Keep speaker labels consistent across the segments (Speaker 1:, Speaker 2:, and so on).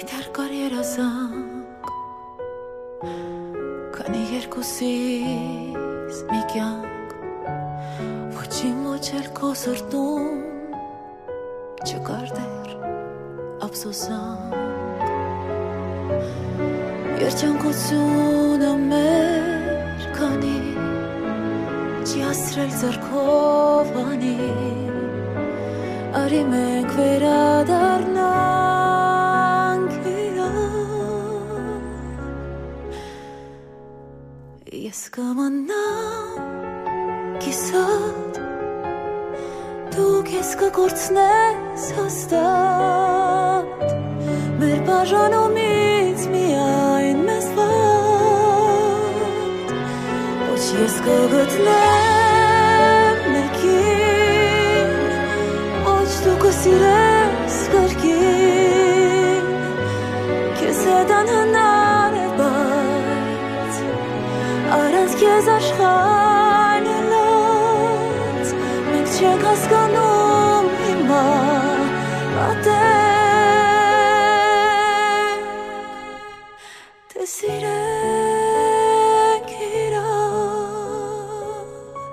Speaker 1: դեռ կար երազանք, քանի երկուսիս մի կյանք, ոչին ոչ էլ քո սրտում չկար դեռ ափսոսանք, երջանկությունը մեր քանի չի ասրել ձեռքով անի, արի մենք վերադառնանք իրար, ես կմնամ կիսատ, դու քեզ կկորցնես հաստատ, մեր բաժանումից միայն մեզ վատ, ոչ ես կգտնեմ մեկին, ոչ դու կսիրես կրկին, քեզ հետ անհնար է բայց, առանց քեզ աշխարհն լաց, մենք չենք հասկանում հիմա պատենք, թե սիրենք իրար,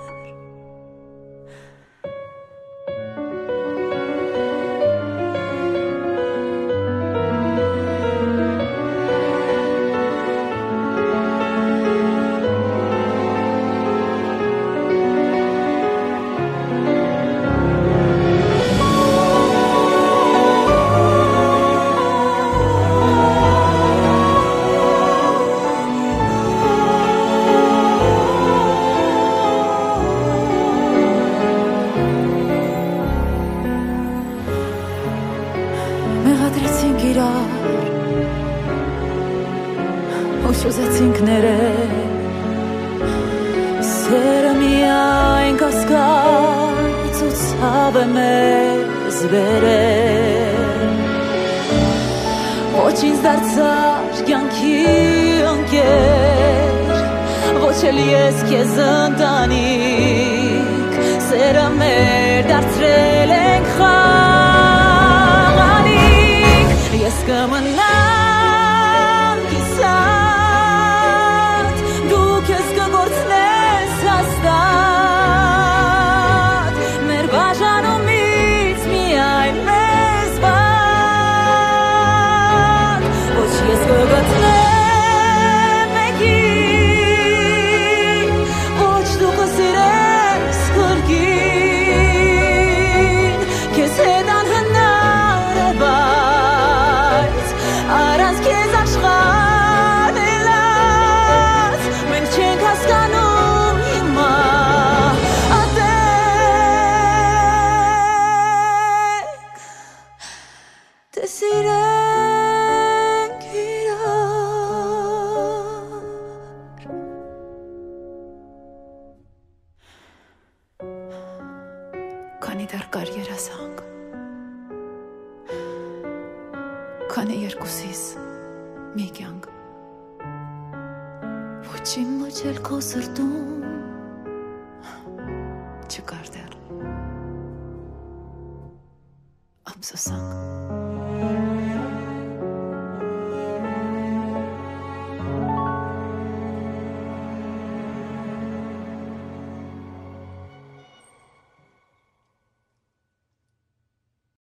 Speaker 1: մեղադրեցինք իրար, ուշուզեցինք ներել, սերը միայն կասկած ու ցավ է մեզ բերել, ոչ ինձ դարձար կյանքի ընկեր, ոչ էլ ես քեզ ընտանիք, սերը մեր դարձրել ենք խաղանիք, ես կմնամ կիսատ, դու քեզ կկորցնես հաստատ, մեր բաժանումից միայն մեզ վատ, ոչ ես կգտնեմ մեկին, ոչ դու կսիրես կրկին, քեզ հետ անհնար է բայց, առանց քեզ աշխարհն է լաց, մենք չենք հասկանում հիմա ատենք, թե սիրենք իրար, քանի դեռ կար երազանք, քանի երկուսիս մի կյանք, ոչին ոչ էլ քո սրտում չկար դեռ ափսոսանք,